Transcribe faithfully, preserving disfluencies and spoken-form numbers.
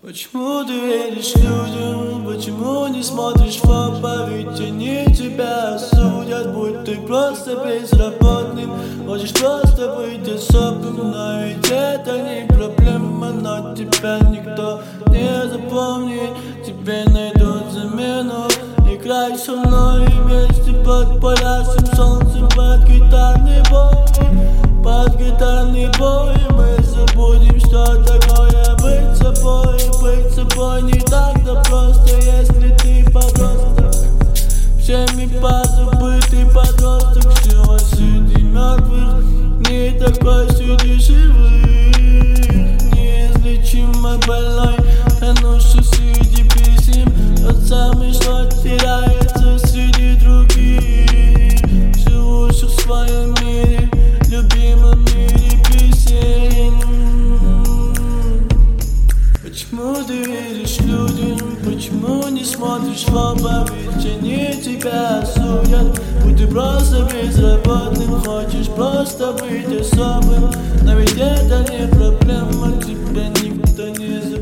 Почему ты веришь людям? Почему не смотришь в оба? Ведь они тебя осудят, будь ты просто безработным. Хочешь просто быть особым, но ведь это не проблема. Но тебя никто не запомнит, тебе найдут замену. Играй со мной вместе под палящим солнцем, под гитарный бой, под гитарный бой. Мы забудем, что такое быть собой. Быть собой не так-то просто, если ты подросток. Всеми позабытый подросток, все среди мертвых, не такой среди живых. Неизлечимо больной, тонувший среди писем, тот самый, что теряется среди других, живущих в своем мире, любимом мире песен. Почему ты веришь людям? Почему не смотришь в оба? Ведь они тебя осудят, будь ты просто безработным. Хочешь просто быть особым, но ведь это не проблема, тебя никто не забудет.